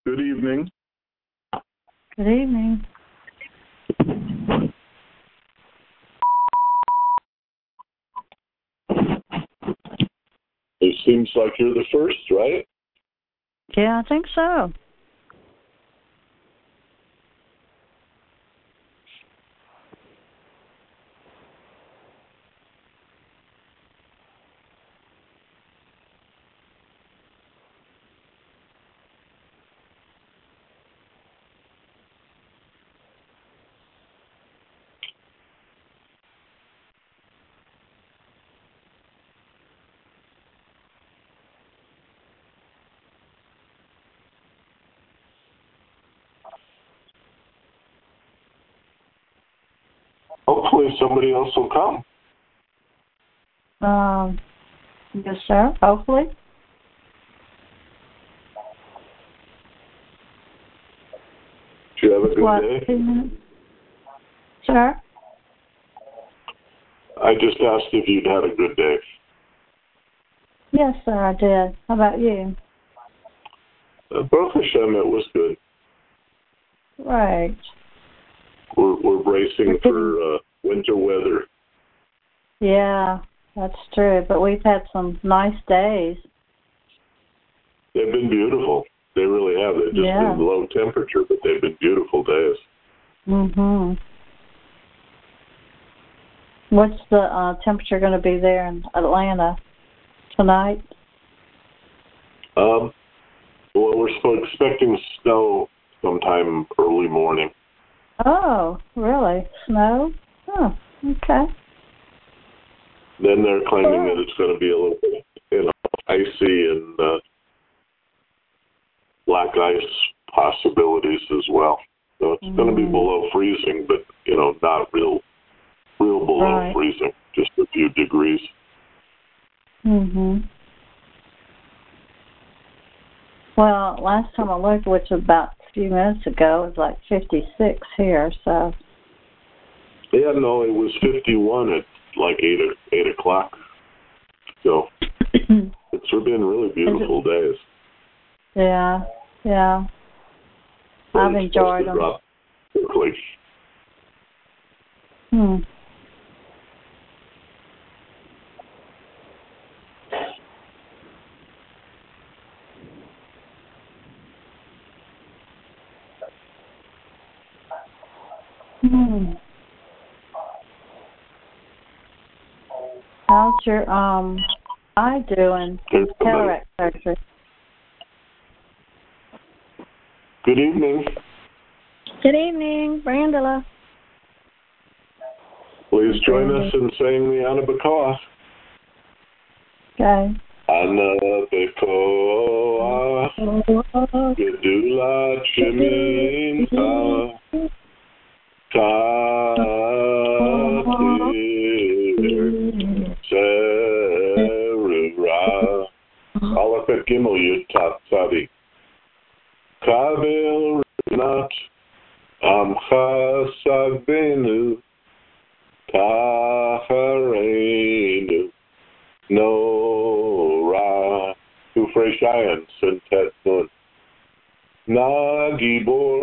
Good evening. Good evening. It seems like you're the first, right? Yeah, I think so. Hopefully somebody else will come. Yes, sir. Hopefully. Did you have a good day? 2 minutes? Sir? I just asked if you'd had a good day. Yes, sir, I did. How about you? Baruch Hashem, it was good. Right. We're bracing for winter weather. Yeah, that's true. But we've had some nice days. They've been beautiful. They really have. They've just been low temperature, but they've been beautiful days. Mm-hmm. What's the temperature going to be there in Atlanta tonight? Well, we're expecting snow sometime early morning. Oh, really? Snow? Oh, okay. Then they're claiming that it's going to be a little bit, icy and black ice possibilities as well. So it's going to be below freezing, but not real below freezing, just a few degrees. Mhm. Well, last time I looked, which was about a few minutes ago, it was like 56 here. So. Yeah, no, it was 51 at like 8 o'clock. So it's been really beautiful days. Yeah, yeah. I've enjoyed them. Drop quickly. How's your eye doing? Cataract surgery. Good evening. Good evening, Brandela. Please join us in saying the Anabakah. Okay. Anabakah, Gedulat Shemincha, Tatir, Serura, Aleph et Gimel Yud Tat Tzadi, Kavel Rinat, Amcha Savenu, Tachareinu, Nora, Ufrei Shayan, Sintet Nun, Na Gibor,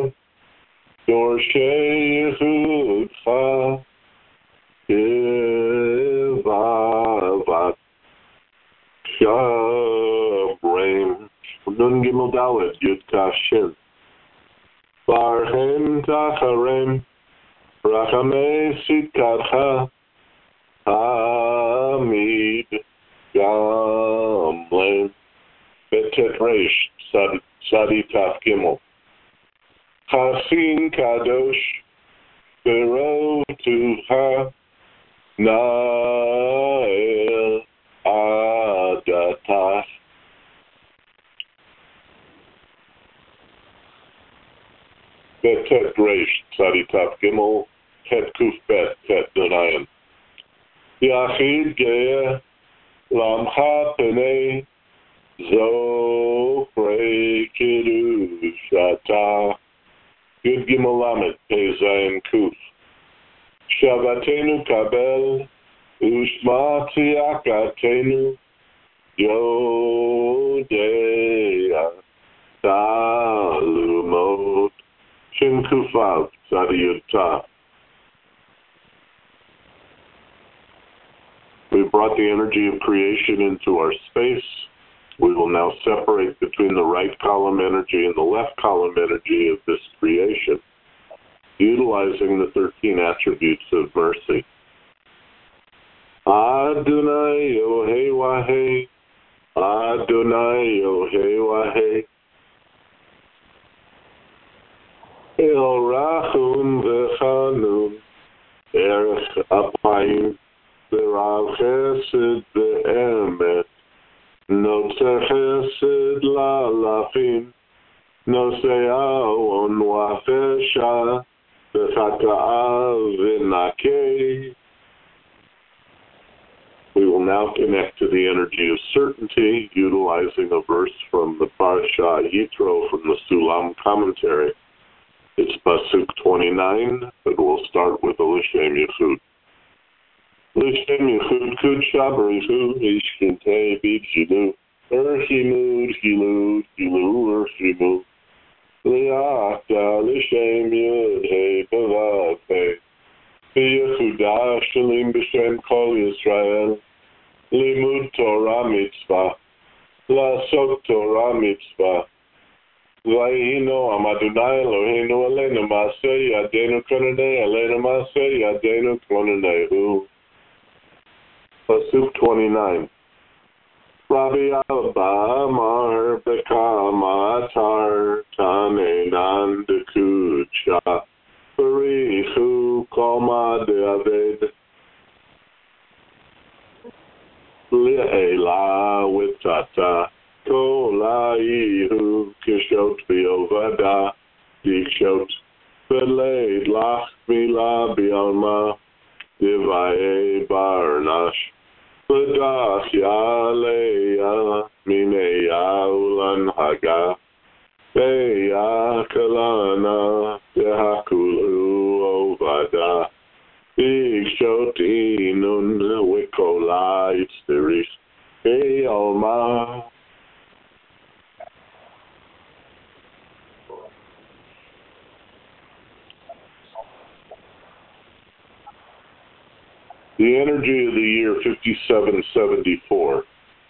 Dorshei Yehudcha, Ivavat, Shabraim, Nun Gimel Dalet, Yud Kashin, Barhem Tacharem, Rachamei Sitkadcha, Hamid Gamlem, Betet Reish, Sadi Taf Gimel, Chachin Kadosh, Berotuha, Nael Adatach. Betet Reish, Sadi Taf Gimel, Het Kuf Bet, Het Dunayan. Yachid Ge'eh, Lamcha Penei, Zofrei Kiddush Atah, Yud Gimel Lamed, Pei Zayin Kuf. Shavatenu Kabel, Ushma Tziyakatenu, Yodea, Tal Kufav Tzadiyut. We brought the energy of creation into our space. We will now separate between the right column energy and the left column energy of this creation, utilizing the 13 attributes of mercy. Adonai Yohei Wahei, Adonai Yohei Wahei, El Rachum V'Chanun, Erech Apayim, V'Rav Chesed V'Emet, Notze Chesed La'alafim, Notze Awon Wa'Fesha, V'Chata'a V'Nakei. We will now connect to the energy of certainty, utilizing a verse from the Parashat Yitro from the Sulam commentary. It's Pasuk 29, but we'll start with the L'Shem Yichud. L'Shem Yichud Kudsha B'Richu Ishkintei B'Jilu Erchimud Hilud Hilu Erchimu Li'ata L'Shem Yud Hei B'Vav Hei B'Yehuda Shalim B'Shem Kol Yisrael Limud Torah Mitzvah La'asok Torah Mitzvah Vayino Amadunai Eloheinu Aleinu Maaseh Yadeinu Konanei Aleinu Maaseh Yadeinu Konanehu. Pasuk 29. Rabbi Abba Mar Bekama Atar Tanenan Dekucha Barichu Koma De'aved Le'ela Witata Kolaihu Kishot V'Ovada Dikshot V'Leid Lach Mila B'Alma Divaye Barnash V'Dach Yaleya Mineya Ulan Haga Beya Kalana Dehakulu Ovada Dikshot Inun Wikola Itzteris Be'alma. The energy of the year 5774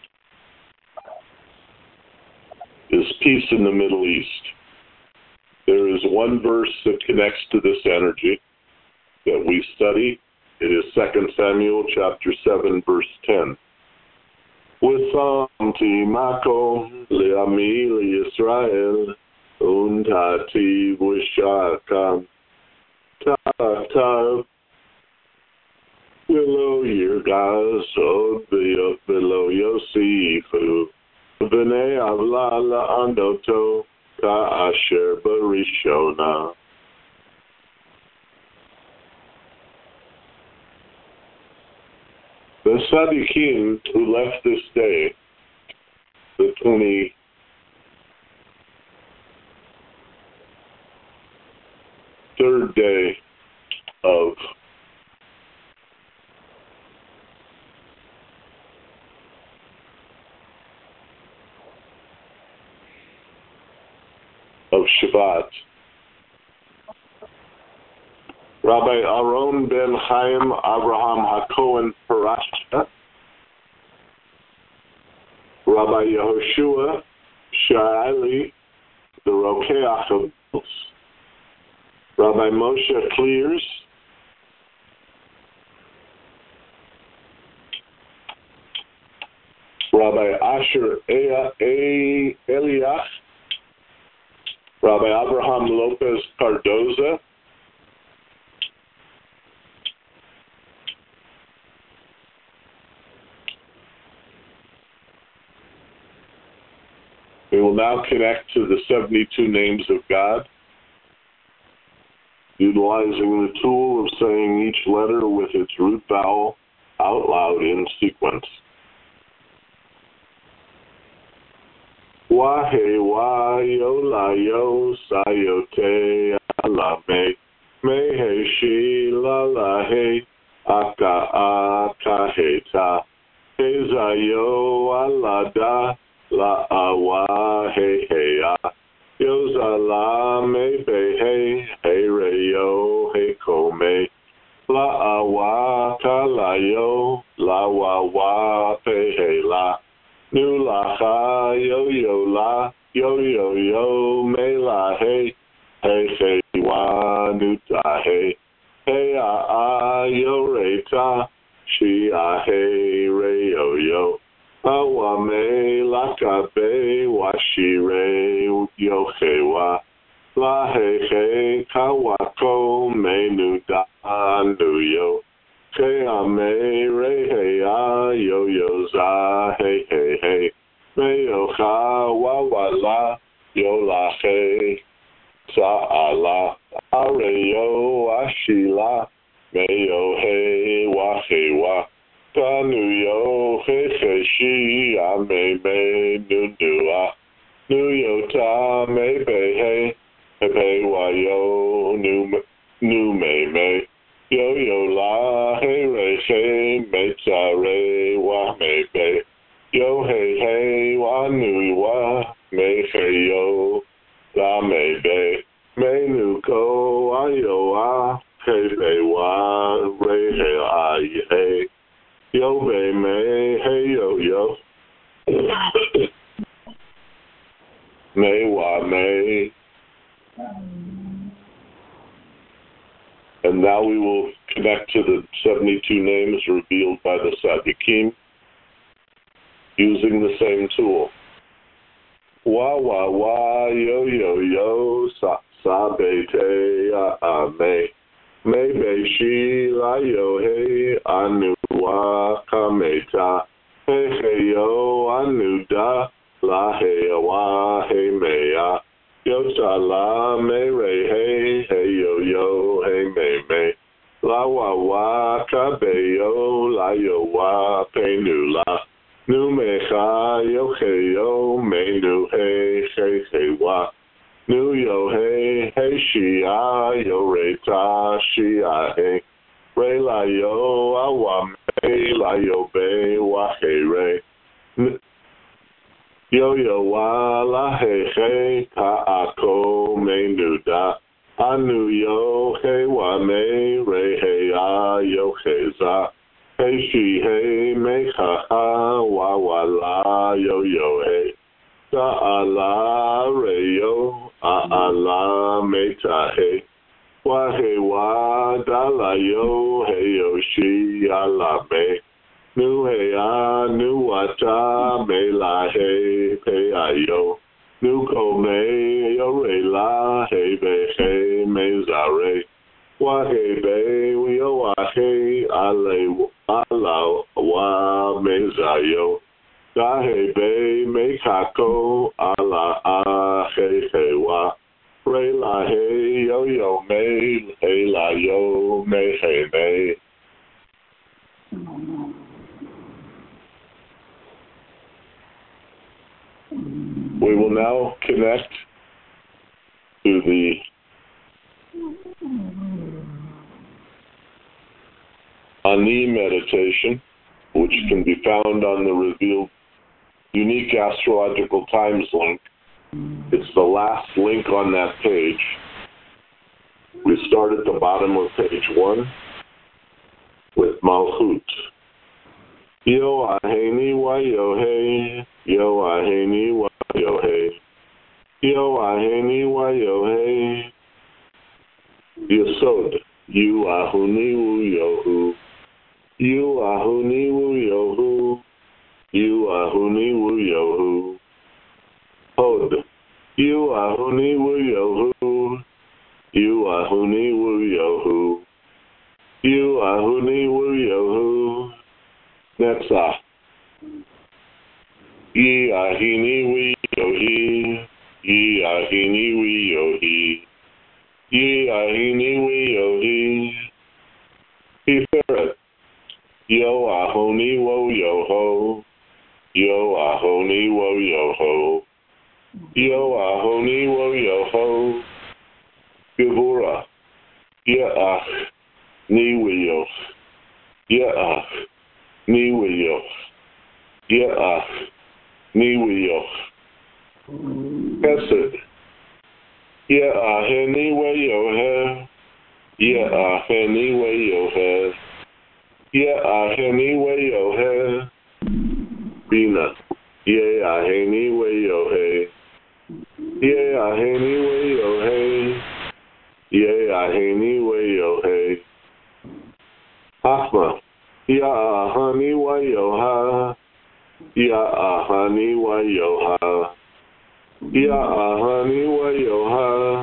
is peace in the Middle East. There is one verse that connects to this energy that we study. It is 2 Samuel chapter 7, verse 10. Wisamti makom le'ami Yisrael untati v'shakam ta'atav below Yirgaz, below Yosifu, B'nei Avla La'andoto, Ka'asher Barishona. The Tzaddikim who left this day, the 23rd day of Shabbat. Rabbi Aaron ben Chaim Abraham HaKohen Parashta, Rabbi Yehoshua Sha'ali, the Rokeach of Bills, Rabbi Moshe Clears, Rabbi Asher Eliach, Rabbi Abraham Lopez Cardoza, we will now connect to the 72 names of God, utilizing the tool of saying each letter with its root vowel out loud in sequence. Wahe wa yo la yo sayote alame mehe shi la la he aka aka heta hezayo alada la awa he heya yo zala me be he he Nu la ha, yo yo la, yo yo yo, me la hey, hey hey wa, nu ta hey, hey yo re ta, she hey re yo yo, wa me la ka be, wa she re yo hey wa, la hey ka wa ko me nu da nu yo. Hey, me re hey yo yo za hey hey hey me yo ha wa la yo la hey sa la are yo ashila me yo hey wa ta nu yo hey hey she me nu yo ta me be hey wa yo nu me yo yo la hey re me ta re wa me be yo hey wa nu wa me hey yo la me be me nu ko yo hey be wa re hey yo be me hey yo me wa me. And now we will connect to the 72 names revealed by the Sadiqim using the same tool. Wa wa wa yo yo yo sa be te me be shi la yo hey anu wa kameta hey yo anu da la hey wa hey me yo sa la me re hey yo hey me la wa ka be yo la yo wa pe nu la nu me ha yo hey yo me nu hey wa nu yo hey she yo re ta she hey re la yo wa me la yo be wa hey re yo yo wa la hey ka ako me nu da anu yo hey wa me re hey yo hey za hey she hey me ha wa la yo hey sa la re yo la me ta hey wa da la yo hey yo she la me nu hey nu wa ta me la hey pe yo nu ko me yo re la hey be me za re wa hey be we yo wa hey ale ala wa me za yo da hey be me ka ko ala hey wa re la hey yo me hey la yo me hey me. We will now connect to the Ani meditation, which can be found on the revealed Unique Astrological Times link. It's the last link on that page. We start at the bottom of page 1 with Malchut. Yo aheni wa yo hey, yo aheni wa yo hey, yo aheni wa yo hey. Yesod, you ahuni wu yo hu, you ahuni wu yo hu, you ahuni wu yo hu. Hod, you ahuni wu yo hu, you ahuni wu yo hu, you ahuni wu yo hu. Netzach. Ye ahini we yohi, ye ahini we yohi, ye ahini we yohi. Tiferet. Yo ahoni wo yoho, yo ahoni wo yoho, yo ahoni wo yoho. Gevura. Ye'ach ni we yoch, ye'ach ni we yoch, ye'ach ni we yoch. Chesed. Ye'aheni we yoher, ye'aheni we yoher, ye'aheni we yoher. Bina. Ye aheni we yohe. Ye aheni we yohe. Ye aheni we yohe. Hachma. Ya ahani wa yoha. Ya ahani wa yoha. Ya ahani wa yoha.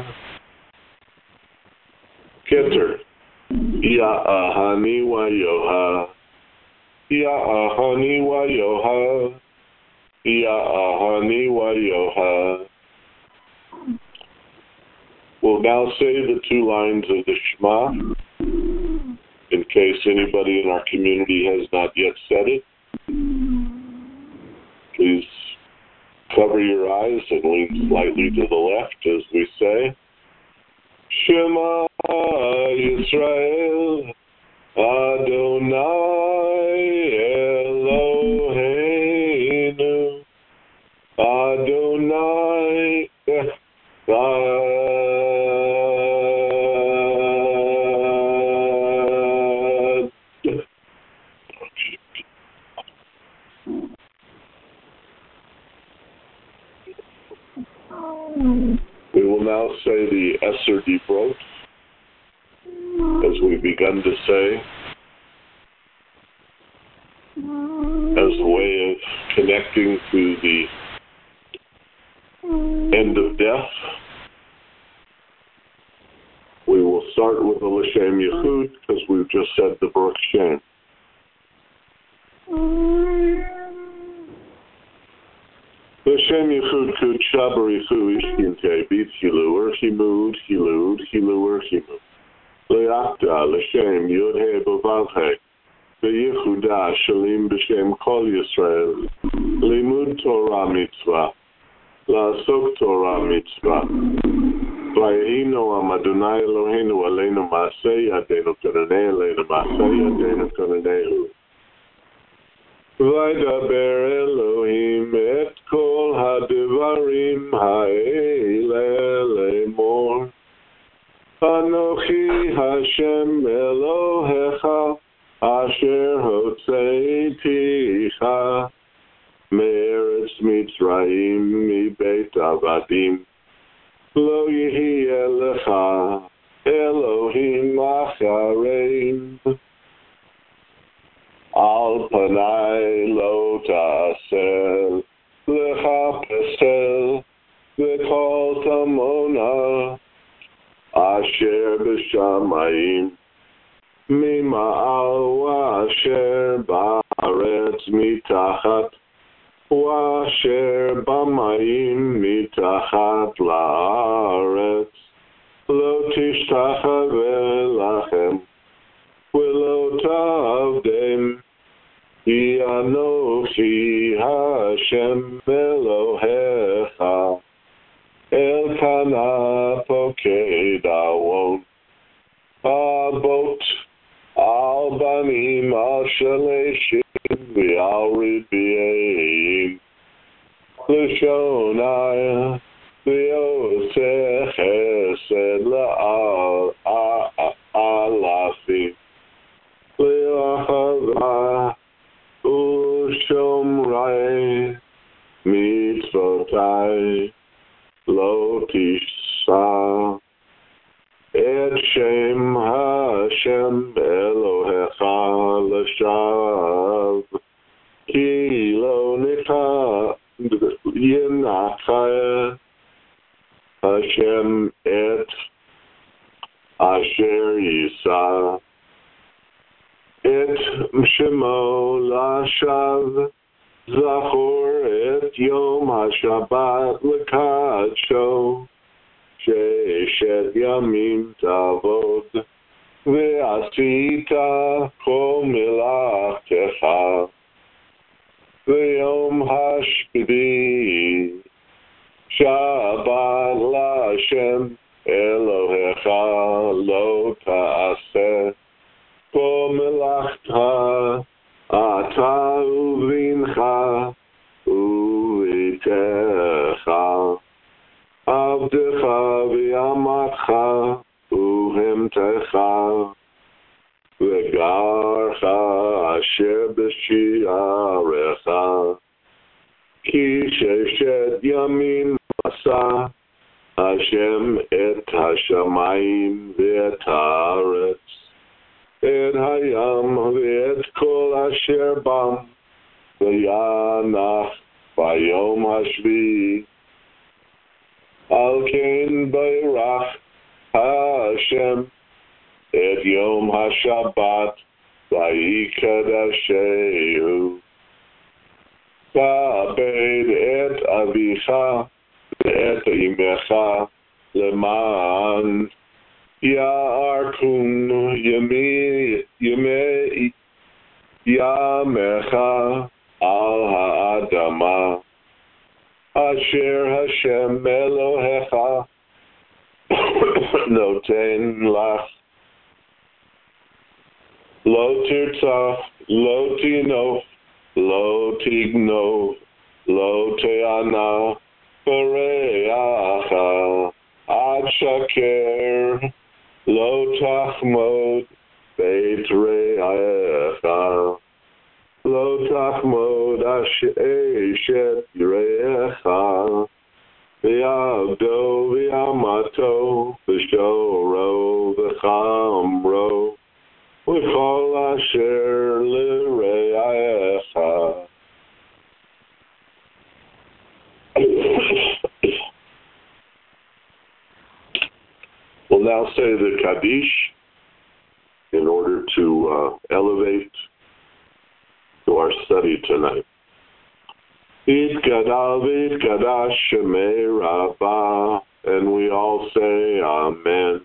Keter. Ya ahani wa yoha. Ya ahani wa yoha. Ya ahani wa yoha. We'll now say the two lines of the Shema, in case anybody in our community has not yet said it. Please cover your eyes and lean slightly to the left as we say, Shema Yisrael, Adonai Eloheinu, Adonai Echad. We will now say the Esser Dibrot, as we've begun to say, as a way of connecting to the end of death. We will start with the L'Shem Yichud, because we've just said the Baruch Shem. L'Shem Yichud Kud Shabarichu Ishkinte Bit Hilu Urchimud Hilud Hilu Urchimud Le'akta L'Shem Yodhe Bavavhe Ve'yichuda Shalim B'Shem Kol Yisrael Limud Torah Mitzvah La'asok Torah Mitzvah Vayehino Am Adonai Eloheinu Aleinu Ma'aseh Yadeinu Kananei Aleinu Ma'aseh Yadeinu Kananehu Vaydaber Elohim et kol hadevarim ha'ele lemor Anochi Hashem Elohecha asher hotzeiticha me'eretz Mitzrayim mibeit avadim lo yihye lecha Elohim achareim Al panai lo ta'asel lecha pesel v'kol tamona asher b'shamayim mima'al wa'asher ba'aretz mitachat wa'asher b'mayim mitachat la'aretz lo tishtachaveh lachem v'lo ta'avdem Ki Anochi Hashem Elohecha Elkana Pokei Dawon Abot Al Banim Al Shaleshim V'Al Ribyeim L'Shonai V'Yoseh Chesed La'al Alafim L'Achavah Ushomrai mitzvotai lo tisha et shem Hashem Elohecha l'shav ki lo nika yinachai Hashem et asher yisa Et Shemo Lashav Zachor Et Yom HaShabbat L'Kadsho She'eshet Yamim Tavod Ve'asita Kol Melachtecha Ve'yom HaShbidi Shabbat L'Hashem Elohecha Lo Ta'aseh Ko melachta ata uvincha uvitecha avdecha v'yamatcha uhemtecha v'garcha asher b'shi'arecha כי ששת ימים עשה השם את השמיים ואת הארץ, את הים ואת כל אשר בם, וינח ביום השביעי. על כן ברך השם את יום השבת ויקדשהו. כבד את אביך ואת אמך, למען יארכון ימי ימיך על האדמה, אשר השם אלוהיך נותן לך. לא תרצח, לא תינוף, לא תגנוב, לא תאנה ברעך, אל שקר, לא תחמוד בית רעך, לא תחמוד אשת רעך, ועבדו ואמתו, ושורו וחמרו, וכל אשר לרעך. We'll now say the Kaddish in order to elevate to our study tonight. Yitgadal v'yitkadash shemei Rabbah, and we all say Amen.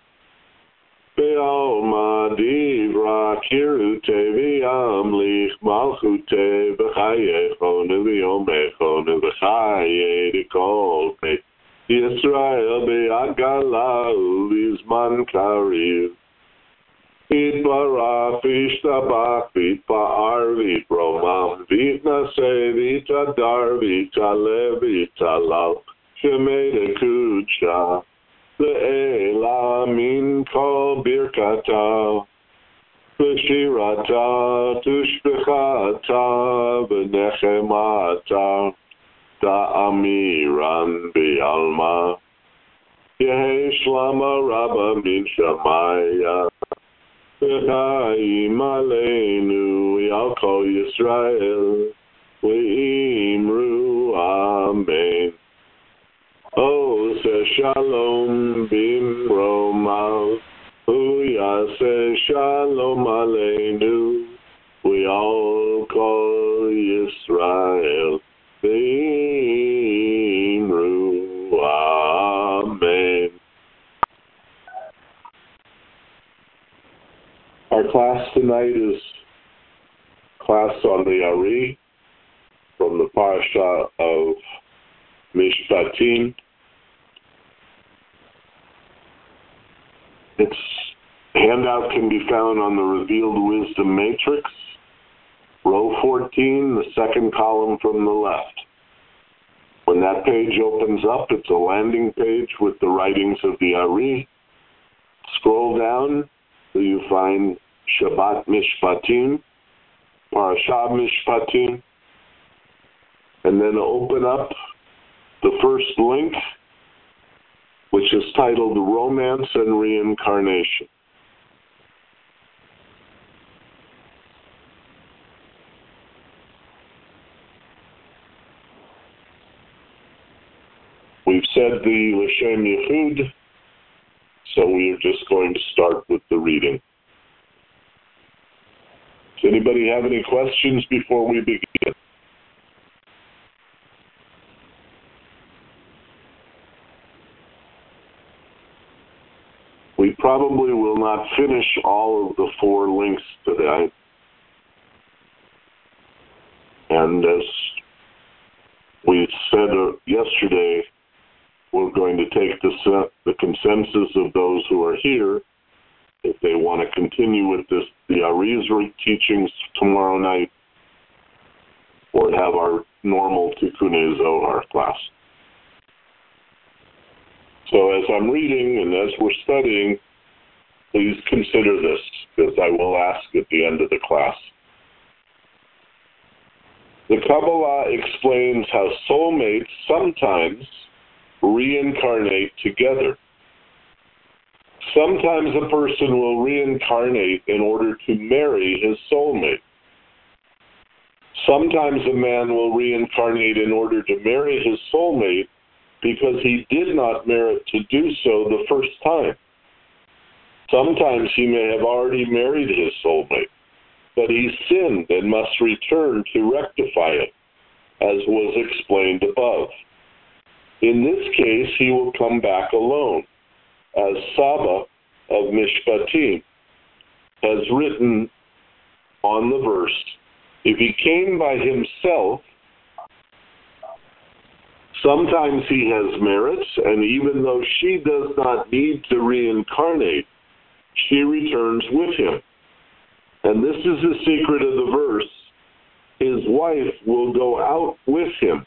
Be'alma divra kirute v'yamlich malchute b'chayechonu v'yomechonu v'chaye d'kol peit Yisrael be'agala u'vizman kariv. Yitbarach v'yishtabach v'yitpa'ar v'yitromam v'yitnaseh v'yitadar v'yitaleh v'yitalal shemei d'kudsha Le'ela min kol birkata v'shirata tushbechata v'nechemata ta'amiran bi'alma Yehi shlama rabba min shamaya v'chaim aleinu v'al kol Yisrael v'imru amen. Oh, say shalom bimromav, uyase shalom aleinu, we all call Yisrael, bimru, amen. Our class tonight is class on the Ari from the Parasha of Mishpatim. Its handout can be found on the Revealed Wisdom Matrix, row 14, the second column from the left. When that page opens up, it's a landing page with the writings of the Ari. Scroll down till you find Shabbat Mishpatim, Parashat Mishpatim, and then open up the first link, which is titled Romance and Reincarnation. We've said the L'Shem Yichud, so we are just going to start with the reading. Does anybody have any questions before we begin? We probably will not finish all of the 4 links today. And as we said yesterday, we're going to take the consensus of those who are here, if they want to continue with the Arizri teachings tomorrow night, or have our normal Tikkunei Zohar class. So as I'm reading and as we're studying, please consider this, because I will ask at the end of the class. The Kabbalah explains how soulmates sometimes reincarnate together. Sometimes a person will reincarnate in order to marry his soulmate. Sometimes a man will reincarnate in order to marry his soulmate because he did not merit to do so the first time. Sometimes he may have already married his soulmate, but he sinned and must return to rectify it, as was explained above. In this case, he will come back alone, as Saba of Mishpatim has written on the verse, if he came by himself, sometimes he has merits, and even though she does not need to reincarnate, she returns with him. And this is the secret of the verse. His wife will go out with him.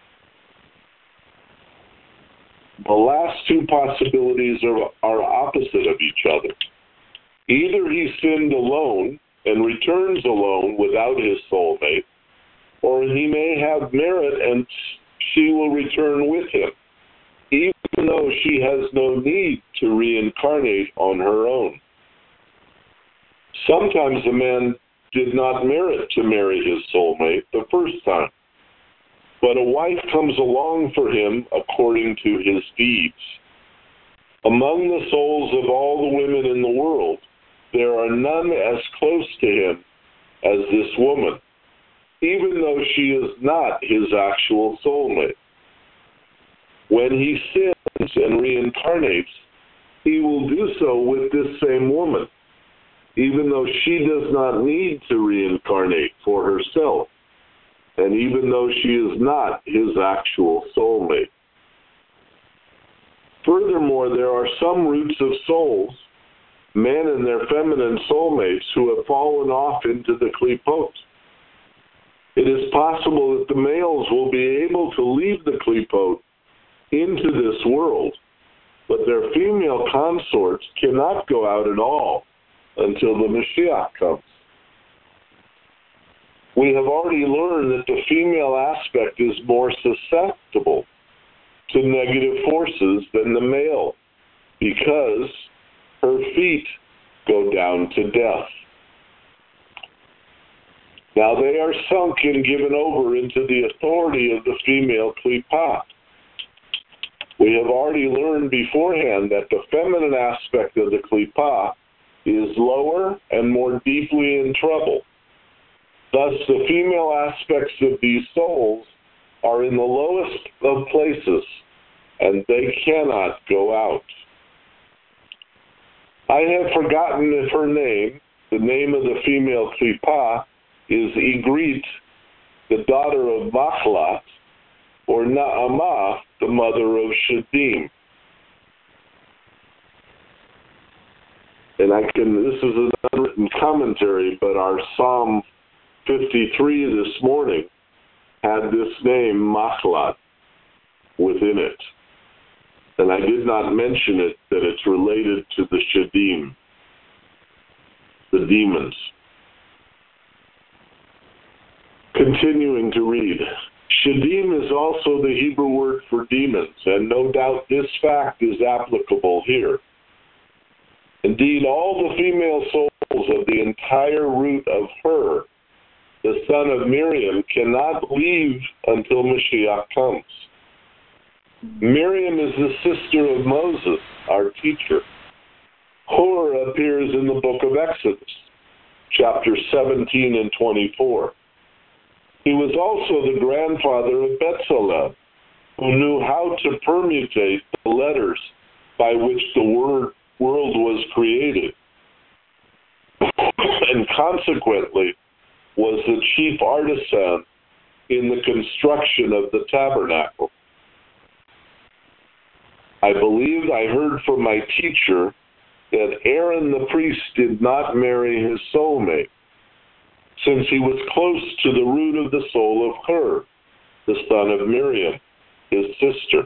The last two possibilities are opposite of each other. Either he sinned alone and returns alone without his soulmate, or he may have merit and she will return with him, even though she has no need to reincarnate on her own. Sometimes a man did not merit to marry his soulmate the first time, but a wife comes along for him according to his deeds. Among the souls of all the women in the world, there are none as close to him as this woman, even though she is not his actual soulmate. When he sins and reincarnates, he will do so with this same woman, even though she does not need to reincarnate for herself, and even though she is not his actual soulmate. Furthermore, there are some roots of souls, men and their feminine soulmates, who have fallen off into the klipot. It is possible that the males will be able to leave the klipot into this world, but their female consorts cannot go out at all until the Mashiach comes. We have already learned that the female aspect is more susceptible to negative forces than the male because her feet go down to death. Now they are sunk and given over into the authority of the female klipah. We have already learned beforehand that the feminine aspect of the klipah is lower and more deeply in trouble. Thus, the female aspects of these souls are in the lowest of places, and they cannot go out. I have forgotten if her name, the name of the female klipah, is Igrit, the daughter of Machlat, or Naamah, the mother of Shadim. And this is an unwritten commentary, but our Psalm 53 this morning had this name, Machlat, within it. And I did not mention it, that it's related to the Shadim, the demons. Continuing to read. Shadim is also the Hebrew word for demons, and no doubt this fact is applicable here. Indeed, all the female souls of the entire root of Hur, the son of Miriam, cannot leave until Mashiach comes. Miriam is the sister of Moses, our teacher. Hur appears in the book of Exodus, chapters 17 and 24. He was also the grandfather of Bezalel, who knew how to permutate the letters by which the world was created, and consequently was the chief artisan in the construction of the tabernacle. I believed I heard from my teacher that Aaron the priest did not marry his soulmate, since he was close to the root of the soul of Hur, the son of Miriam, his sister.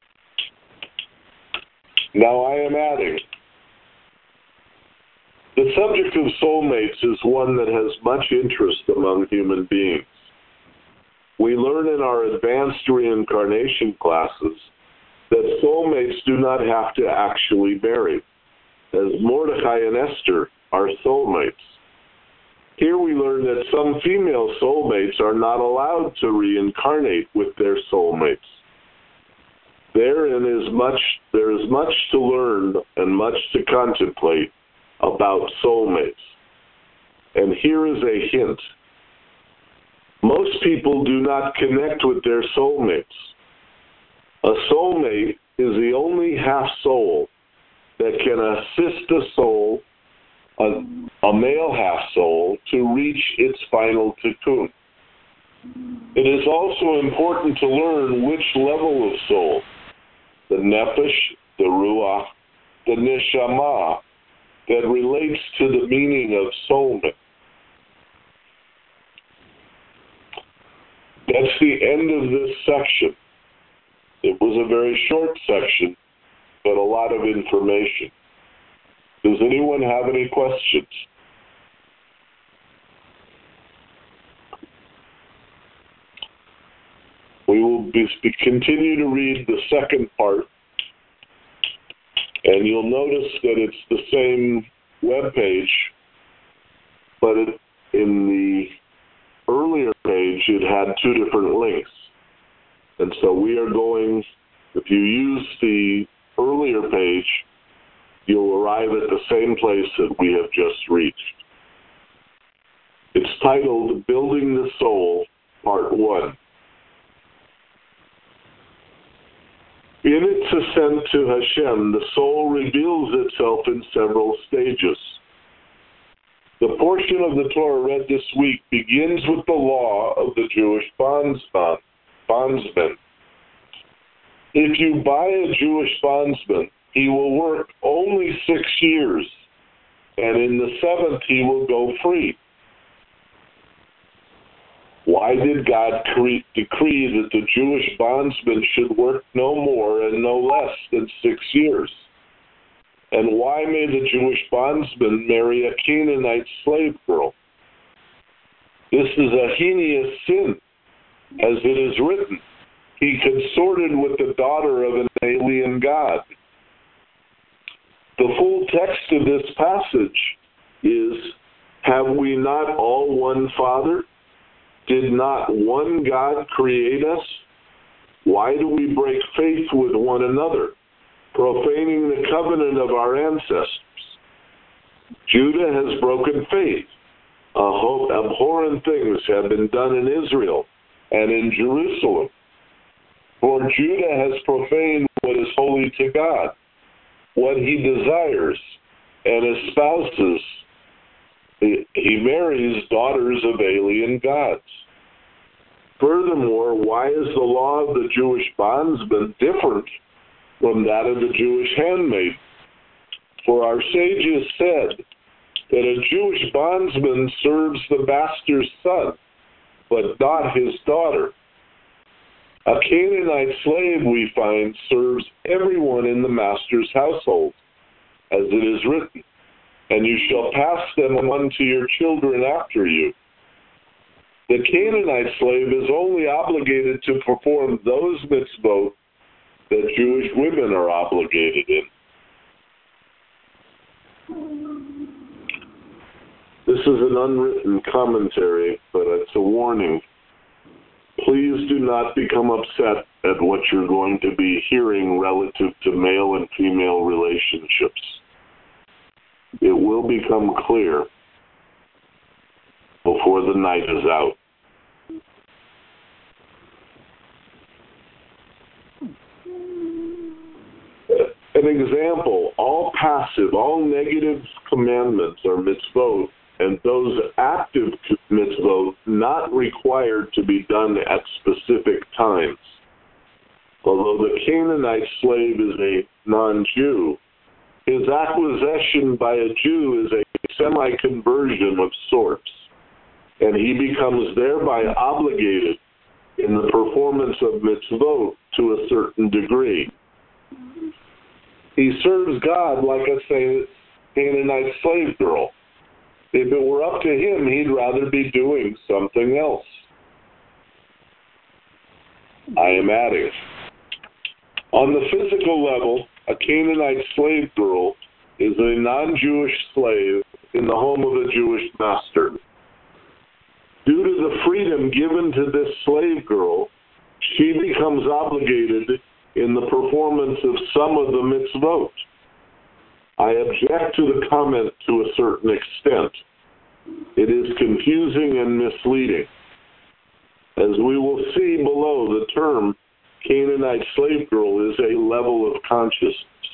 Now I am adding, the subject of soulmates is one that has much interest among human beings. We learn in our advanced reincarnation classes that soulmates do not have to actually marry, as Mordecai and Esther are soulmates. Here we learn that some female soulmates are not allowed to reincarnate with their soulmates. There is much to learn and much to contemplate about soulmates. And here is a hint. Most people do not connect with their soulmates. A soulmate is the only half soul that can assist a soul, a male half soul, to reach its final cocoon. It is also important to learn which level of soul, the nefesh, the ruach, the neshama, that relates to the meaning of soulmate. That's the end of this section. It was a very short section, but a lot of information. Does anyone have any questions? We will continue to read the second part, and you'll notice that it's the same web page, but in the earlier page it had two different links. And so we are going, if you use the earlier page, you'll arrive at the same place that we have just reached. It's titled Building the Soul, Part 1. In its ascent to Hashem, the soul reveals itself in several stages. The portion of the Torah read this week begins with the law of the Jewish bondsman. If you buy a Jewish bondsman, he will work only 6 years, and in the 7th he will go free. Why did God decree that the Jewish bondsman should work no more and no less than 6 years? And why may the Jewish bondsman marry a Canaanite slave girl? This is a heinous sin, as it is written, he consorted with the daughter of an alien god. The full text of this passage is, have we not all one Father? Did not one God create us? Why do we break faith with one another, profaning the covenant of our ancestors? Judah has broken faith. Abhorrent things have been done in Israel and in Jerusalem. For Judah has profaned what is holy to God, what he desires, and espouses. He marries daughters of alien gods. Furthermore, why is the law of the Jewish bondsman different from that of the Jewish handmaid? For our sages said that a Jewish bondsman serves the master's son, but not his daughter. A Canaanite slave, we find, serves everyone in the master's household, as it is written, and you shall pass them on to your children after you. The Canaanite slave is only obligated to perform those mitzvot that Jewish women are obligated in. This is an unwritten commentary, but it's a warning. Please do not become upset at what you're going to be hearing relative to male and female relationships. It will become clear before the night is out. An example, all passive, all negative commandments are mitzvot, and those active mitzvot not required to be done at specific times. Although the Canaanite slave is a non-Jew, his acquisition by a Jew is a semi-conversion of sorts, and he becomes thereby obligated in the performance of mitzvot to a certain degree. He serves God like a Canaanite slave girl, If it were up to him, he'd rather be doing something else. I am adding, on the physical level, a Canaanite slave girl is a non-Jewish slave in the home of a Jewish master. Due to the freedom given to this slave girl, she becomes obligated in the performance of some of the mitzvot. I object to the comment to a certain extent. It is confusing and misleading. As we will see below, the term Canaanite slave girl is a level of consciousness.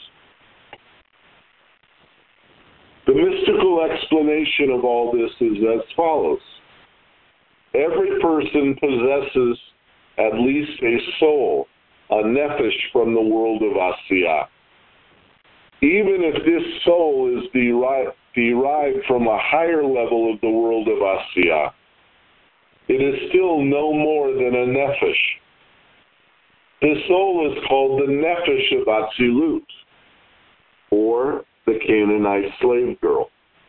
The mystical explanation of all this is as follows. Every person possesses at least a soul, a nefesh from the world of Asiyah. Even if this soul is derived from a higher level of the world of Asiyah, it is still no more than a nefesh. This soul is called the nefesh of Atzilut, or the Canaanite slave girl.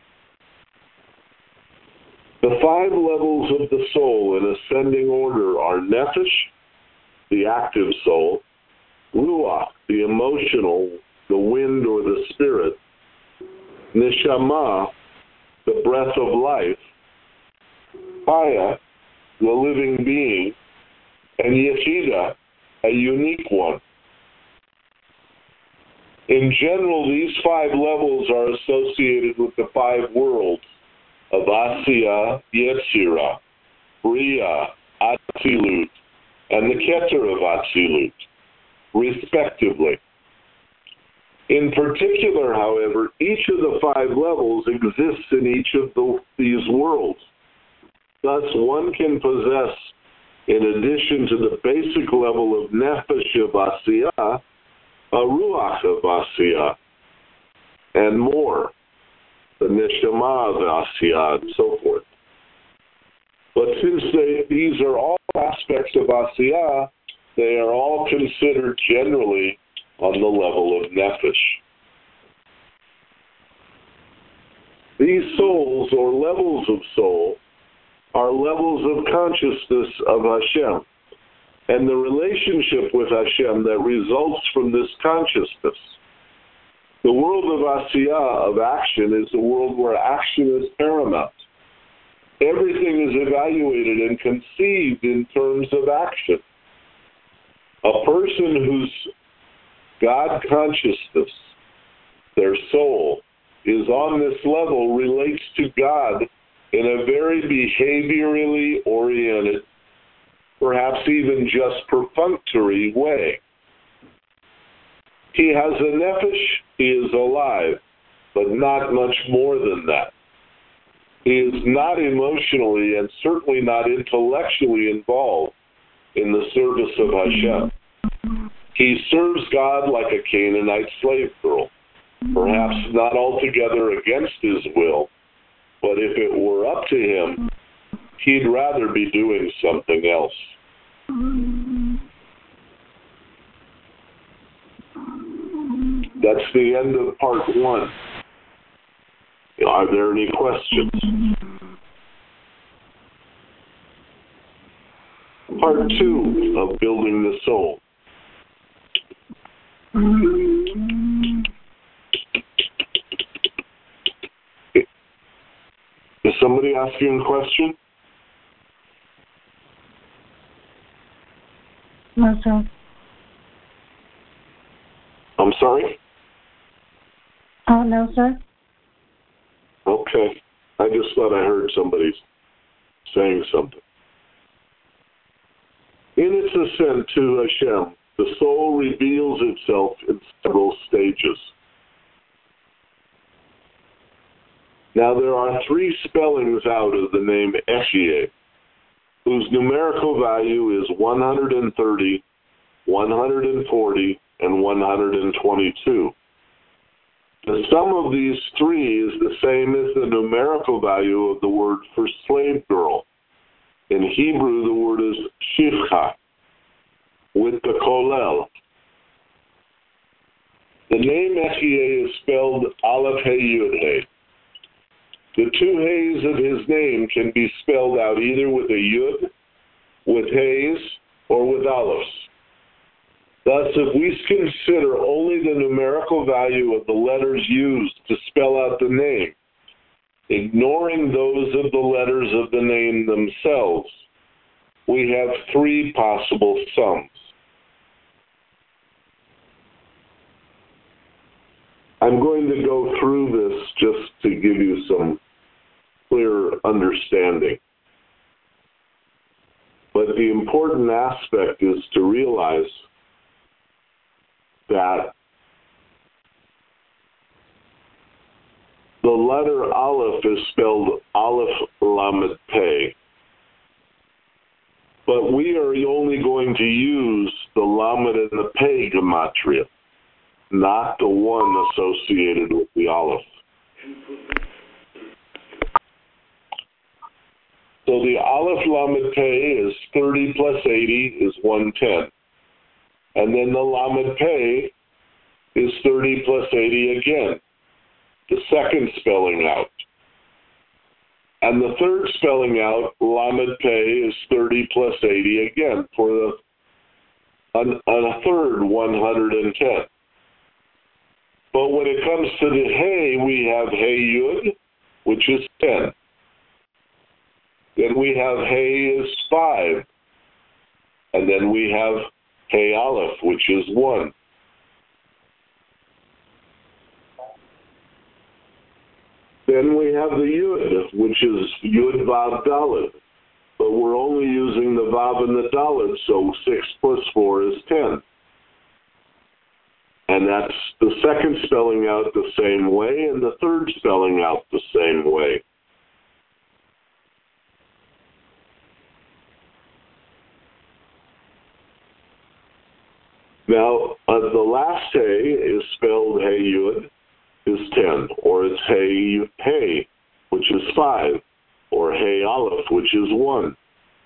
The 5 levels of the soul in ascending order are nefesh, the active soul, ruach, the emotional, the wind or the spirit, neshama, the breath of life, chaya, the living being, and yechida, a unique one. In general, these 5 levels are associated with the 5 worlds of Asiyah, Yetzirah, Bria, Atzilut, and the Keter of Atzilut, respectively. In particular, however, each of the 5 levels exists in each of these worlds. Thus, one can possess, in addition to the basic level of Nefesh of Asiyah, a Ruach of Asiyah, and more, the Neshama of Asiyah, and so forth. But since these are all aspects of Asiyah, they are all considered generally on the level of Nefesh. These souls, or levels of soul, are levels of consciousness of Hashem, and the relationship with Hashem that results from this consciousness. The world of Asiyah, of action, is a world where action is paramount. Everything is evaluated and conceived in terms of action. A person whose God consciousness, their soul, is on this level relates to God in a very behaviorally oriented, perhaps even just perfunctory way. He has a nefesh, he is alive, but not much more than that. He is not emotionally and certainly not intellectually involved in the service of Hashem. He serves God like a Canaanite slave girl, perhaps not altogether against his will, but if it were up to him, he'd rather be doing something else. That's the end of part 1. Are there any questions? Part 2 of Building the Soul. Is somebody asking a question? No, sir. I'm sorry? Oh, no, sir. Okay. I just thought I heard somebody saying something. In its ascent to Hashem, the soul reveals itself in several stages. Now, there are 3 spellings out of the name Ehyeh, whose numerical value is 130, 140, and 122. The sum of these 3 is the same as the numerical value of the word for slave girl. In Hebrew, the word is shivcha, with the kolel. The name Ehyeh is spelled Aleph He Yud He. The two Hays of his name can be spelled out either with a Yud, with Hays, or with Aleph. Thus, if we consider only the numerical value of the letters used to spell out the name, ignoring those of the letters of the name themselves, we have three possible sums. I'm going to go through this just to give you some clear understanding. But the important aspect is to realize that the letter Aleph is spelled Aleph Lamed Pei. But we are only going to use the Lamed and the Pei gematria, not the one associated with the Aleph. So the Aleph Lamed Pei is 30 plus 80 is 110. And then the Lamed Pei is 30 plus 80 again, the second spelling out. And the third spelling out, Lamed Pei, is 30 plus 80 again for a third 110. But when it comes to the Hey, we have Hey Yud, which is 10. Then we have Hey is 5. And then we have Hey Aleph, which is 1. Then we have the Yud, which is Yud Vav Dalet. But we're only using the Vav and the Dalet, so 6 plus 4 is 10. And that's the second spelling out the same way, and the third spelling out the same way. Now, the last Hey is spelled Hey Yud, is 10, or it's Hey, which is 5, or Hey Aleph, which is 1.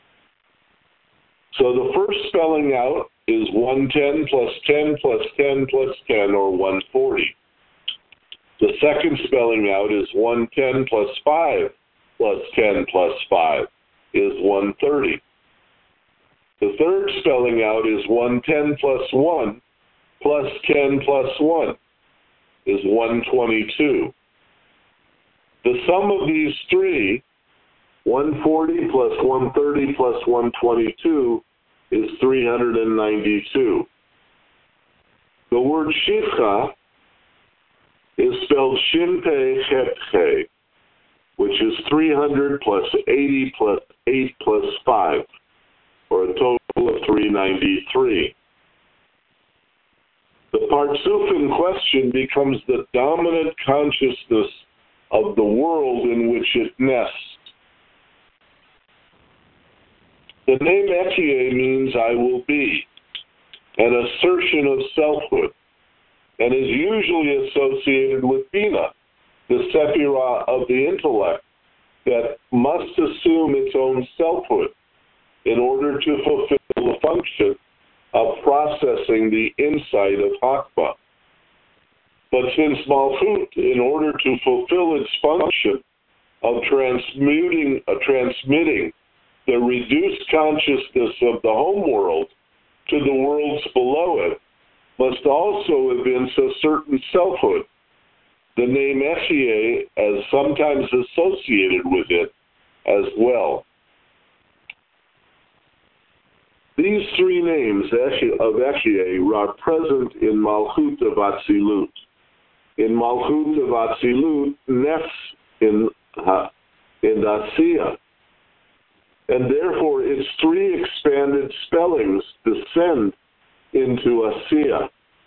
So the first spelling out is 110 plus 10 plus 10 plus 10, or 140. The second spelling out is 110 plus 5 plus 10 plus 5 is 130. The third spelling out is 110 plus 1 plus 10 plus 1 is 122. The sum of these three, 140 plus 130 plus 122, is 392. The word Shivcha is spelled Shin Pei Chet Chei, which is 300 plus 80 plus 8 plus 5, or a total of 393. The Partsuf in question becomes the dominant consciousness of the world in which it nests. The name Ehyeh means I will be, an assertion of selfhood, and is usually associated with Bina, the Sephirah of the intellect, that must assume its own selfhood in order to fulfill the function of processing the insight of Hakma. But since Malchut, in order to fulfill its function of transmitting the reduced consciousness of the home world to the worlds below it, must also evince a certain selfhood. The name Ehyeh is sometimes associated with it as well. These three names of Ehyeh are present in Malchut of Atzilut. In Malchut of Atzilut, Nefs in Asiya. And therefore, its three expanded spellings descend into Asiya.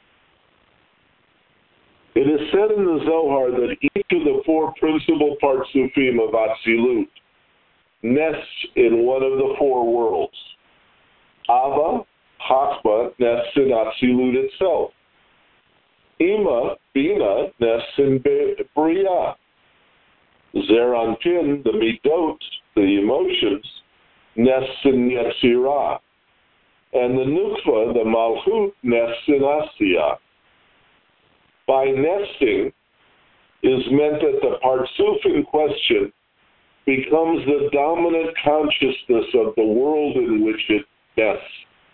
It is said in the Zohar that each of the four principal Partsufim of Atzilut nests in one of the four worlds. Ava, Hakma, nests in Atzilut itself. Ima, Bina, nests in Bria. Zeranpin, the Midot, the emotions, nests in Yetzirah. And the Nukva, the Malchut, nests in Asiya. By nesting, is meant that the Parsuf in question becomes the dominant consciousness of the world in which it nests.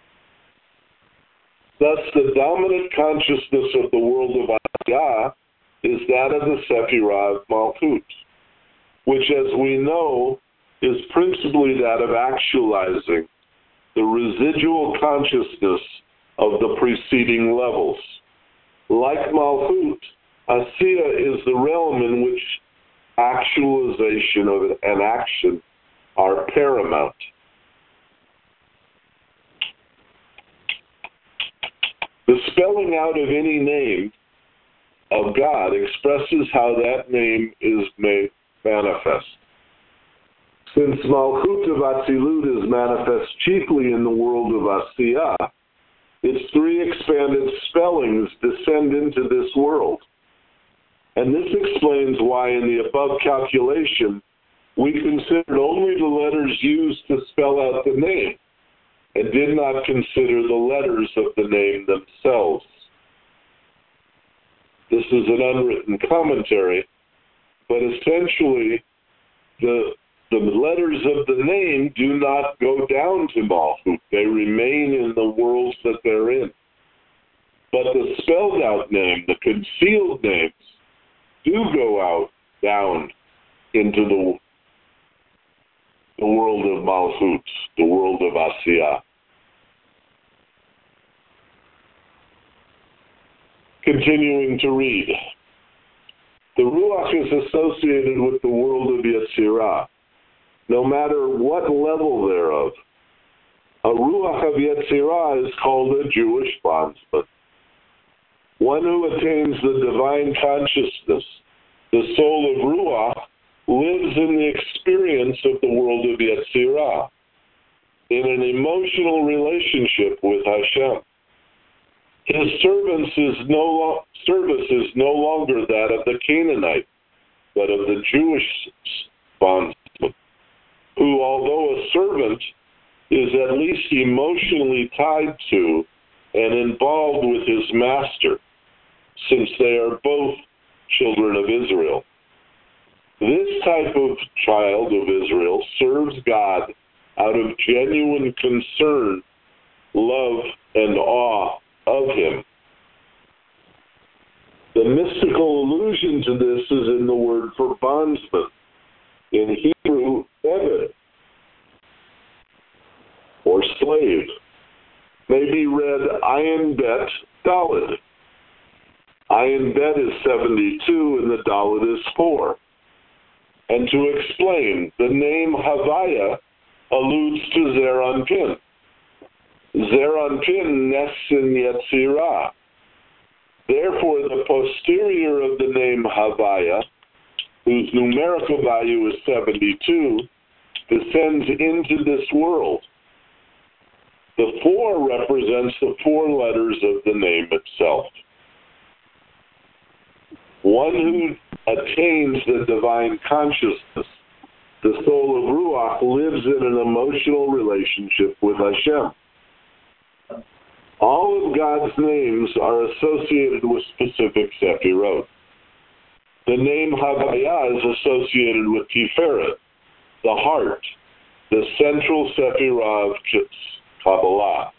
Thus, the dominant consciousness of the world of Asiyah is that of the Sephirah of Malchut, which, as we know, is principally that of actualizing the residual consciousness of the preceding levels. Like Malchut, Asiyah is the realm in which actualization of and action are paramount. The spelling out of any name of God expresses how that name is made manifest. Since Malchut of Atzilut is manifest chiefly in the world of Asiyah, its three expanded spellings descend into this world. And this explains why in the above calculation, we considered only the letters used to spell out the name, and did not consider the letters of the name themselves. This is an unwritten commentary, but essentially the letters of the name do not go down to Malchut. They remain in the worlds that they're in. But the spelled out name, the concealed names, do go out, down into the world of Malchut, the world of Asiyah. Continuing to read. The Ruach is associated with the world of Yetzirah, no matter what level thereof. A Ruach of Yetzirah is called a Jewish bondsman. One who attains the divine consciousness, the soul of Ruach, lives in the experience of the world of Yetzirah, in an emotional relationship with Hashem. His service is no longer that of the Canaanite, but of the Jewish bondsman, who, although a servant, is at least emotionally tied to and involved with his master, since they are both children of Israel. This type of child of Israel serves God out of genuine concern, love, and awe of him. The mystical allusion to this is in the word for bondsman, in Hebrew, Eved, or slave, may be read Ayin Bet Daled. Ayin Bet is 72 and the Daled is 4. And to explain, the name Havaya alludes to Zeir Anpin. Zeir Anpin nests in Yetzirah. Therefore, the posterior of the name Havaya, whose numerical value is 72, descends into this world. The 4 represents the 4 letters of the name itself. One who attains the divine consciousness, the soul of Ruach, lives in an emotional relationship with Hashem. All of God's names are associated with specific Sephirot. The name Havaya is associated with Tiferet, the heart, the central Sephirah of Kabbalah.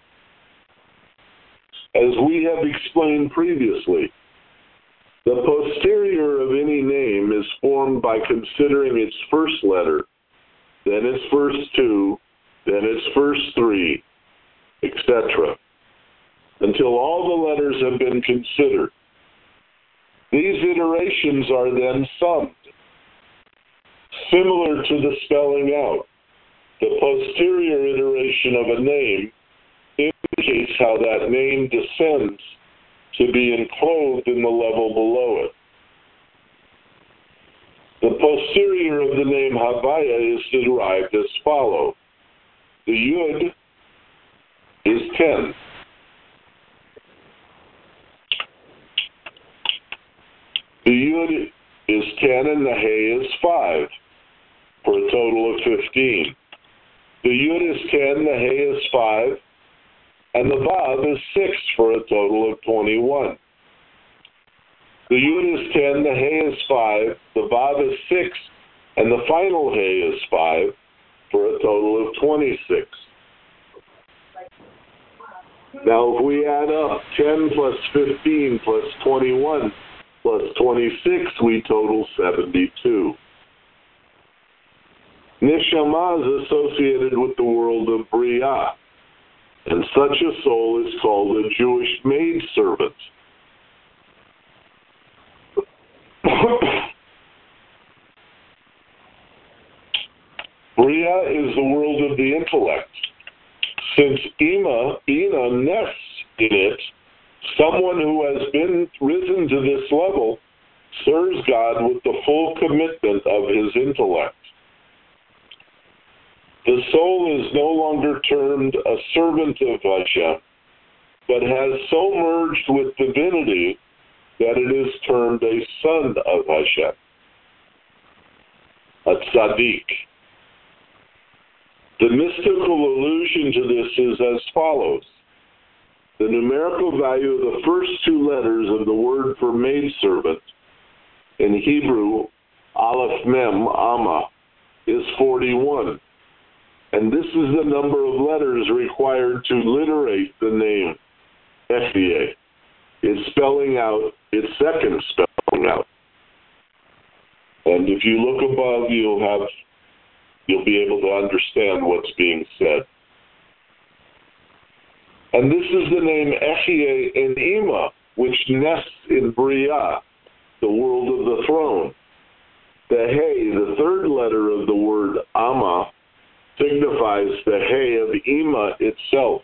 As we have explained previously, the posterior of any name is formed by considering its first letter, then its first 2, then its first 3, etc., until all the letters have been considered. These iterations are then summed. Similar to the spelling out, the posterior iteration of a name indicates how that name descends to be enclosed in the level below it. The posterior of the name Havaya is derived as follows. The Yud is 10. The Yud is 10 and the Hey is 5, for a total of 15. The Yud is 10, the Hey is 5, and the Vav is 6, for a total of 21. The Yud is 10, the Hey is 5, the Vav is 6, and the final Hey is 5, for a total of 26. Now, if we add up 10 plus 15 plus 21 plus 26, we total 72. Neshama is associated with the world of Bria, and such a soul is called a Jewish maidservant. Bria is the world of the intellect. Since Bina nests in it, someone who has been risen to this level serves God with the full commitment of his intellect. The soul is no longer termed a servant of Hashem, but has so merged with divinity that it is termed a son of Hashem, a tzaddik. The mystical allusion to this is as follows. The numerical value of the first two letters of the word for maidservant, in Hebrew, Aleph Mem, Amma, is 41. And this is the number of letters required to literate the name Ehyeh. It's spelling out its second spelling out. And if you look above, you'll be able to understand what's being said. And this is the name Ehyeh in Ima, which nests in Bria, the world of the throne. The Hey, the third letter of the word Amma, signifies the Hey of Ima itself.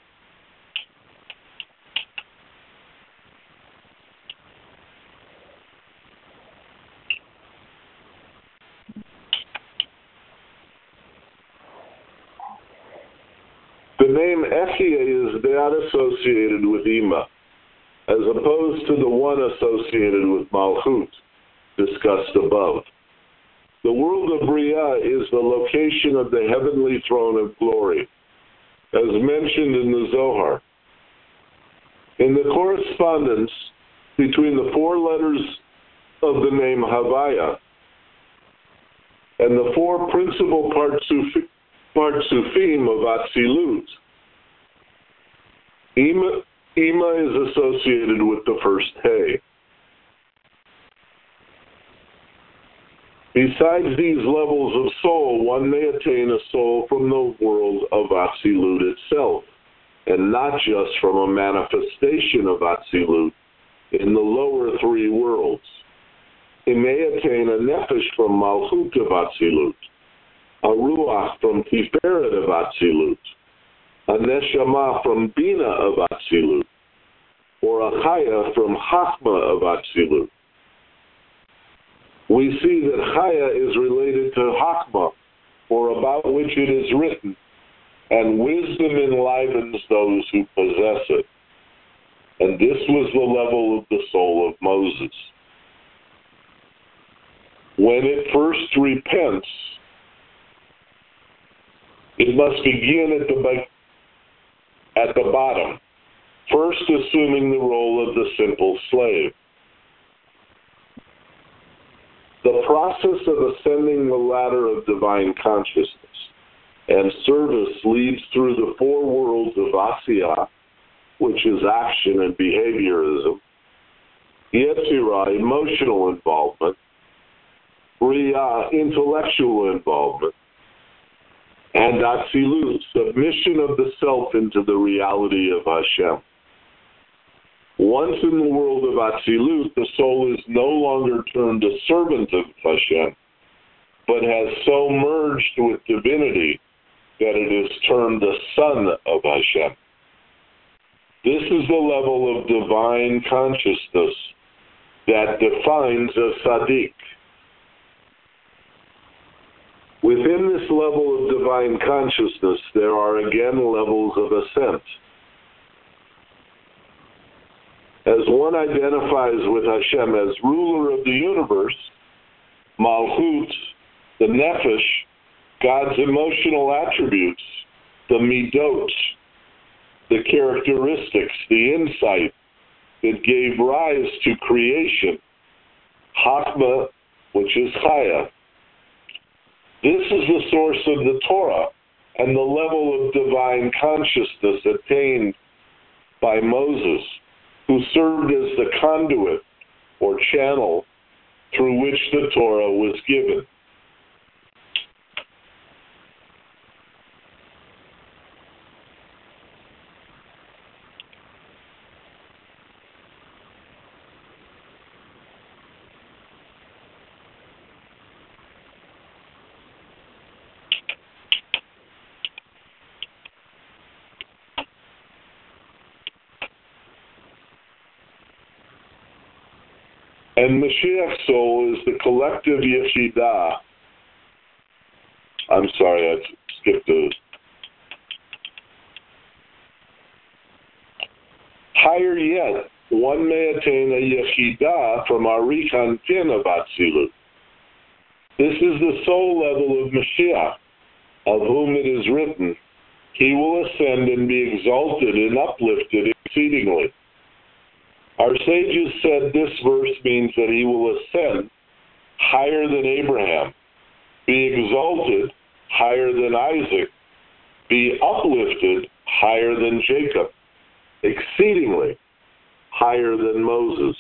The name Ehyeh is not associated with Ima, as opposed to the one associated with Malchut, discussed above. The world of Bria is the location of the heavenly throne of glory, as mentioned in the Zohar. In the correspondence between the four letters of the name Havaya and the four principal Partsufim of Atzilut, Ima is associated with the first Hey. Besides these levels of soul, one may attain a soul from the world of Atzilut itself, and not just from a manifestation of Atzilut in the lower three worlds. He may attain a nefesh from Malchut of Atzilut, a ruach from Tiferet of Atzilut, a neshama from Bina of Atzilut, or a chaya from Chachma of Atzilut. We see that chaya is related to Chachma, or about which it is written, and wisdom enlivens those who possess it. And this was the level of the soul of Moses. When it first repents, it must begin at the bottom, first assuming the role of the simple slave. The process of ascending the ladder of divine consciousness and service leads through the four worlds of Asiyah, which is action and behaviorism, Yetzirah, emotional involvement, Bria, intellectual involvement, and Atzilut, submission of the self into the reality of Hashem. Once in the world of Atzilut, the soul is no longer termed a servant of Hashem, but has so merged with divinity that it is termed a son of Hashem. This is the level of divine consciousness that defines a tzaddik. Within this level of divine consciousness, there are again levels of ascent. As one identifies with Hashem as ruler of the universe, Malchut, the Nefesh, God's emotional attributes, the Midot, the characteristics, the insight that gave rise to creation, Chachma, which is Chaya. This is the source of the Torah and the level of divine consciousness attained by Moses, who served as the conduit or channel through which the Torah was given. And Mashiach's soul is the collective Yechidah. I'm sorry, I skipped a... Higher yet, one may attain a Yechidah from Ari Kantin of Atzilut. This is the soul level of Mashiach, of whom it is written, he will ascend and be exalted and uplifted exceedingly. Our sages said this verse means that he will ascend higher than Abraham, be exalted higher than Isaac, be uplifted higher than Jacob, exceedingly higher than Moses.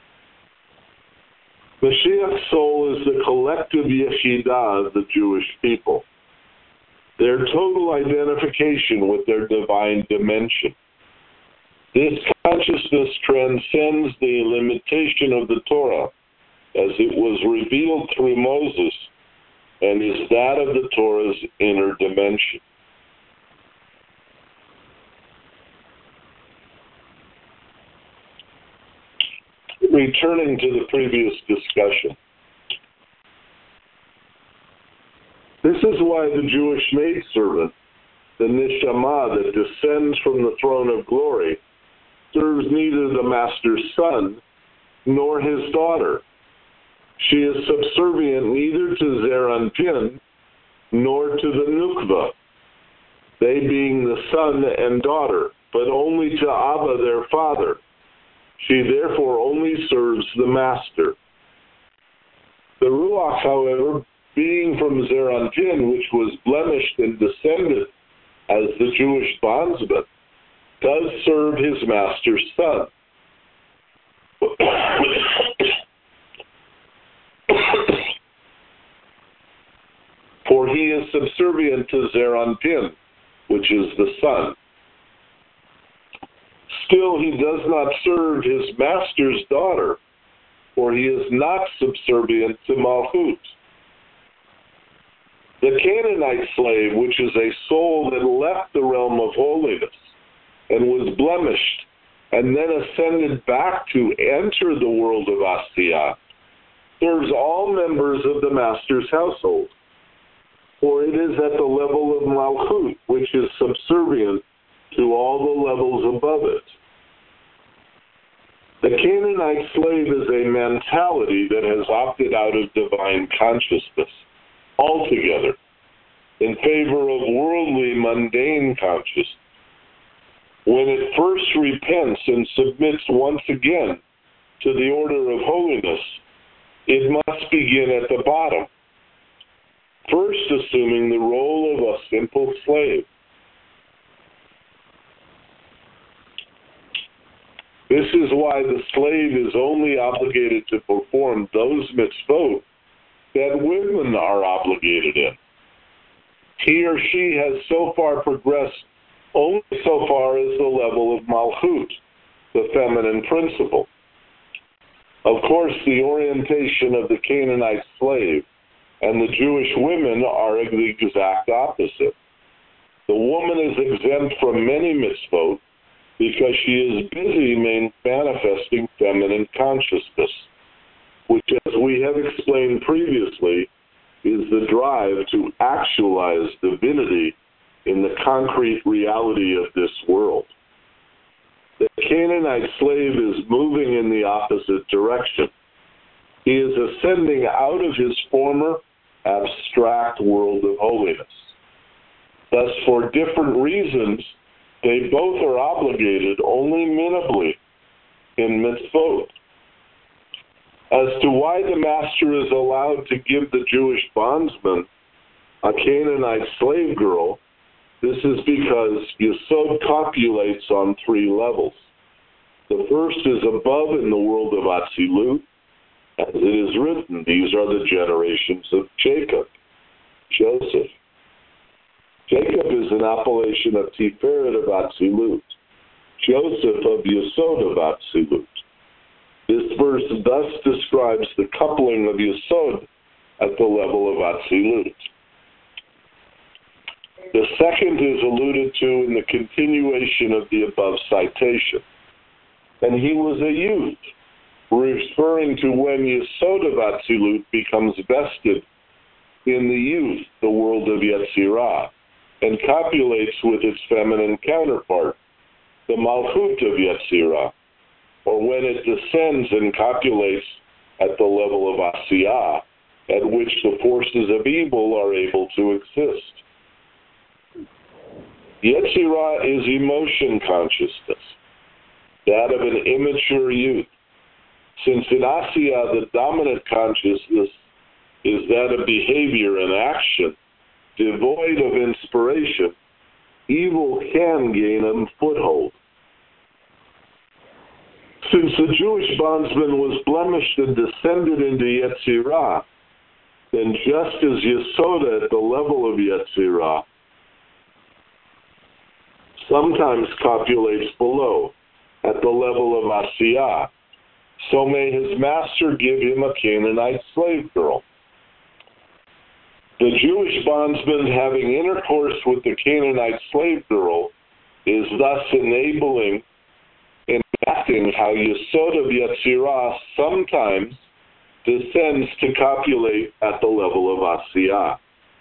Mashiach's soul is the collective Yechidah of the Jewish people, their total identification with their divine dimension. This consciousness transcends the limitation of the Torah as it was revealed through Moses and is that of the Torah's inner dimension. Returning to the previous discussion, this is why the Jewish maidservant, the Neshama that descends from the throne of glory, serves neither the master's son nor his daughter. She is subservient neither to Zer Anpin nor to the Nukva, they being the son and daughter, but only to Abba their father. She therefore only serves the master. The Ruach, however, being from Zer Anpin, which was blemished and descended as the Jewish bondsman, does serve his master's son. For he is subservient to Zer Anpin, which is the son. Still, he does not serve his master's daughter, for he is not subservient to Malchut. The Canaanite slave, which is a soul that left the realm of holiness and was blemished, and then ascended back to enter the world of Asiyah, serves all members of the master's household, for it is at the level of Malchut, which is subservient to all the levels above it. The Canaanite slave is a mentality that has opted out of divine consciousness altogether in favor of worldly, mundane consciousness. When it first repents and submits once again to the order of holiness, it must begin at the bottom, first assuming the role of a simple slave. This is why the slave is only obligated to perform those mitzvot that women are obligated in. He or she has so far progressed only so far as the level of Malchut, the feminine principle. Of course, the orientation of the Canaanite slave and the Jewish women are the exact opposite. The woman is exempt from many mitzvot because she is busy manifesting feminine consciousness, which, as we have explained previously, is the drive to actualize divinity in the concrete reality of this world. The Canaanite slave is moving in the opposite direction. He is ascending out of his former abstract world of holiness. Thus, for different reasons, they both are obligated only minimally in mitzvot. As to why the master is allowed to give the Jewish bondsman a Canaanite slave girl, this is because Yesod copulates on three levels. The first is above in the world of Atzilut. As it is written, these are the generations of Jacob, Joseph. Jacob is an appellation of Tiferet of Atzilut, Joseph of Yesod of Atzilut. This verse thus describes the coupling of Yesod at the level of Atzilut. The second is alluded to in the continuation of the above citation. And he was a youth, referring to when Yesod of Atzilut becomes vested in the youth, the world of Yetzirah, and copulates with its feminine counterpart, the Malchut of Yetzirah, or when it descends and copulates at the level of Asiyah, at which the forces of evil are able to exist. Yetzirah is emotion consciousness, that of an immature youth. Since in Asiyah the dominant consciousness is that of behavior and action, devoid of inspiration, evil can gain a foothold. Since the Jewish bondsman was blemished and descended into Yetzirah, then just as Yesod at the level of Yetzirah sometimes copulates below, at the level of Asiyah, so may his master give him a Canaanite slave girl. The Jewish bondsman having intercourse with the Canaanite slave girl is thus enabling and acting how Yesod of Yetzirah sometimes descends to copulate at the level of Asiyah.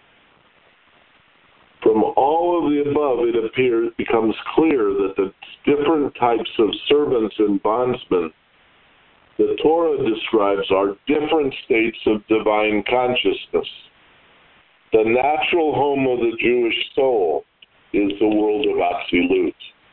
From all of the above, it becomes clear that the different types of servants and bondsmen the Torah describes are different states of divine consciousness. The natural home of the Jewish soul is the world of Atzilut.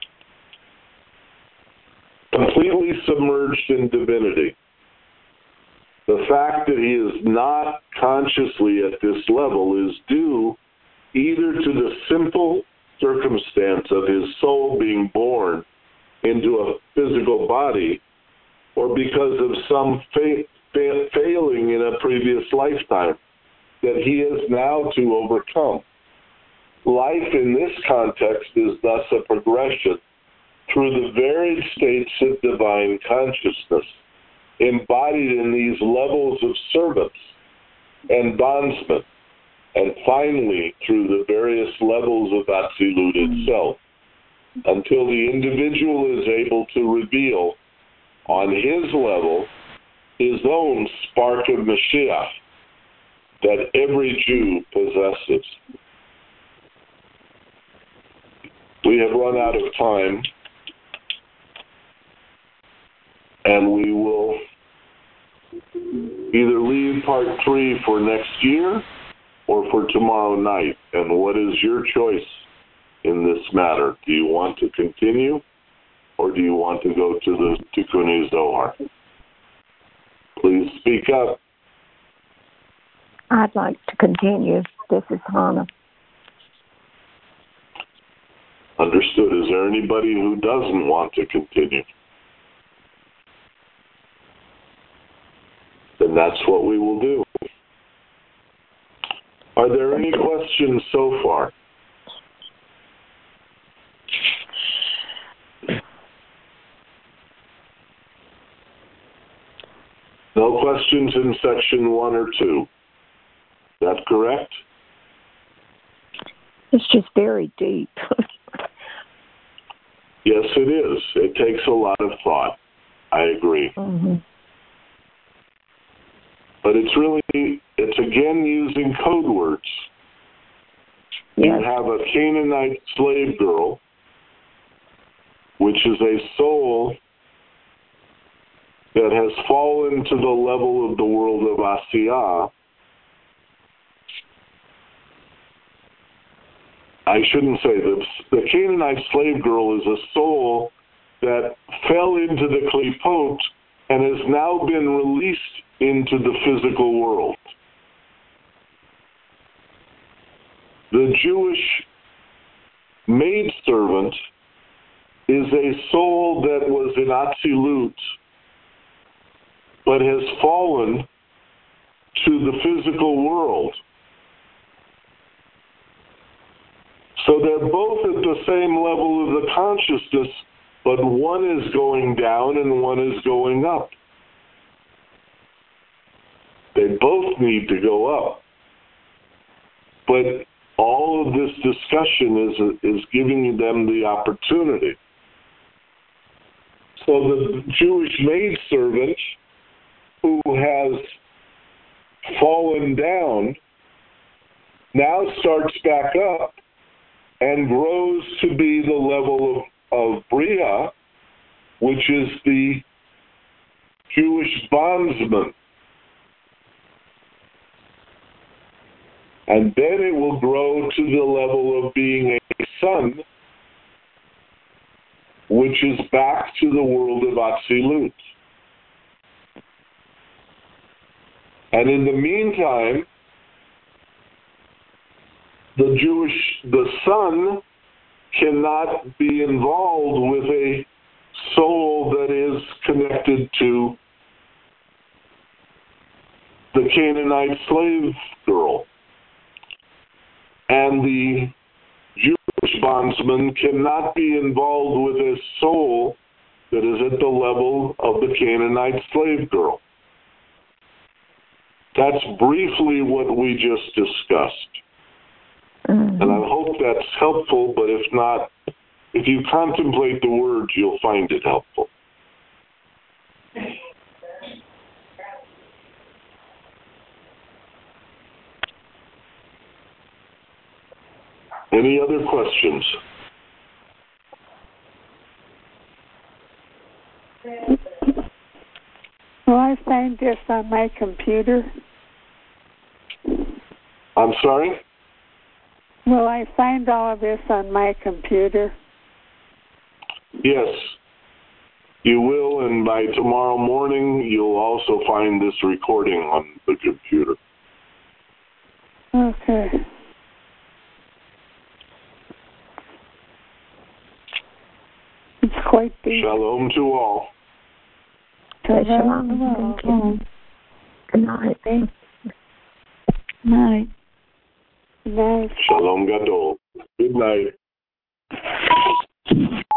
Completely submerged in divinity. The fact that he is not consciously at this level is due either to the simple circumstance of his soul being born into a physical body, or because of some failing in a previous lifetime that he has now to overcome. Life in this context is thus a progression through the varied states of divine consciousness, embodied in these levels of servants and bondsmen, and finally through the various levels of Atzilut itself, until the individual is able to reveal on his level his own spark of Mashiach that every Jew possesses. We have run out of time, and we will either leave part 3 for next year or for tomorrow night. And what is your choice in this matter? Do you want to continue, or do you want to go to the Tikkun Zohar? Please speak up. I'd like to continue. This is Hannah. Understood. Is there anybody who doesn't want to continue? Then that's what we will do. Are there any questions so far? No questions in section 1 or 2. Is that correct? It's just very deep. Yes, it is. It takes a lot of thought. I agree. Mm-hmm. But it's again using code words. Yes. You have a Canaanite slave girl, which is a soul that has fallen to the level of the world of Asiyah. I shouldn't say this. The Canaanite slave girl is a soul that fell into the Klipot and has now been released into the physical world. The Jewish maidservant is a soul that was in Atzilut, but has fallen to the physical world. So they're both at the same level of the consciousness, but one is going down and one is going up. They both need to go up. But all of this discussion is giving them the opportunity. So the Jewish maidservant who has fallen down now starts back up and grows to be the level of Bria, which is the Jewish bondsman. And then it will grow to the level of being a son, which is back to the world of Atzilut. And in the meantime, the son cannot be involved with a soul that is connected to the Canaanite slave girl. And the Jewish bondsman cannot be involved with a soul that is at the level of the Canaanite slave girl. That's briefly what we just discussed. Mm-hmm. And I hope that's helpful, but if not, if you contemplate the words, you'll find it helpful. Any other questions? Will I find this on my computer? I'm sorry? Will I find all of this on my computer? Yes, you will, and by tomorrow morning, you'll also find this recording on the computer. Okay. It's quite deep. Shalom to all. Shalom. Thank you. Good night. Good night. Good night. Shalom Gadol. Good night.